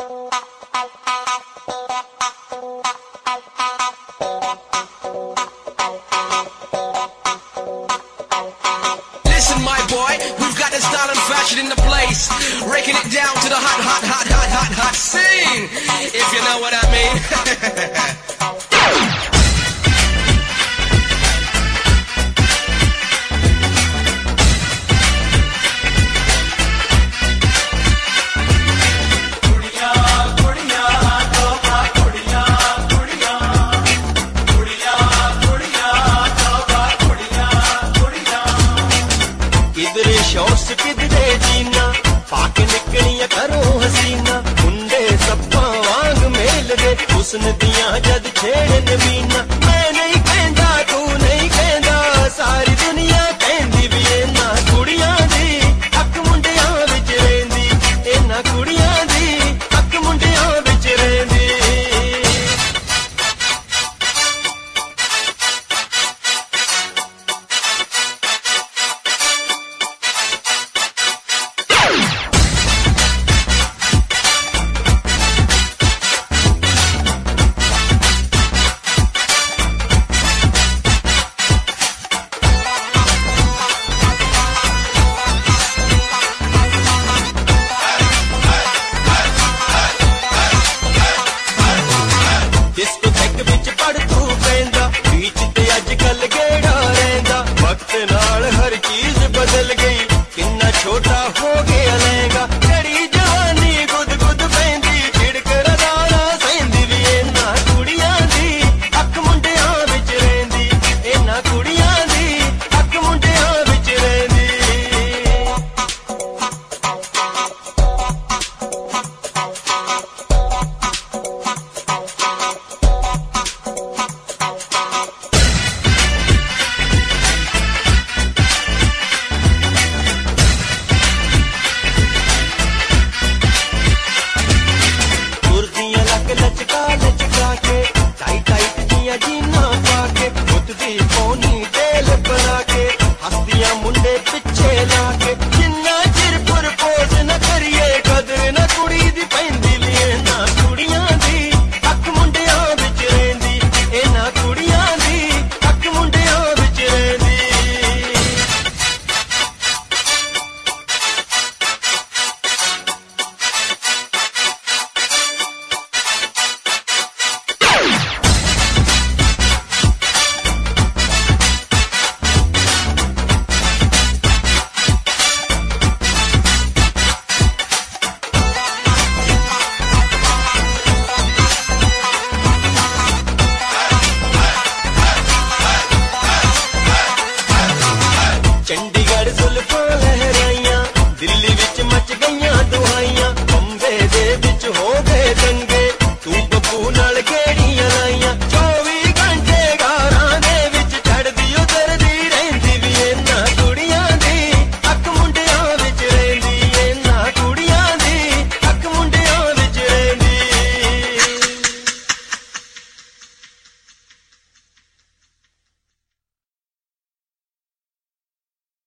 Listen, my boy, we've got the style and fashion in the place, breaking it down to the hot, hot, hot, hot, hot, hot scene, if you know what I mean. Shorts किधरे जीना पाके निकलिया करो हसीना मुंडे सप्पा वांग mail दे हुस्न दियां जद छेड़न मीना मैं नहीं कहंदा तू नहीं कहंदा सारी दुनिया कहंदी भी इन्हां कुड़ियां दी हक मुंडियां विच रहिंदी इन्हां कुड़ियां दी हक मुंडियां विच रहिंदी छोटा हो गया